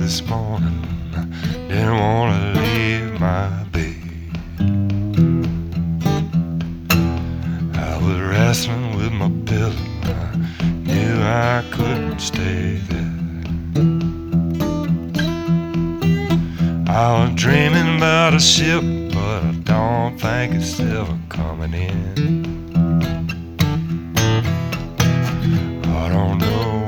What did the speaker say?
this morning. Didn't wanna leave my bed. I was wrestling with my pillow. I knew I couldn't stay there. I was dreaming about a ship, but I don't think it's ever coming in. I don't know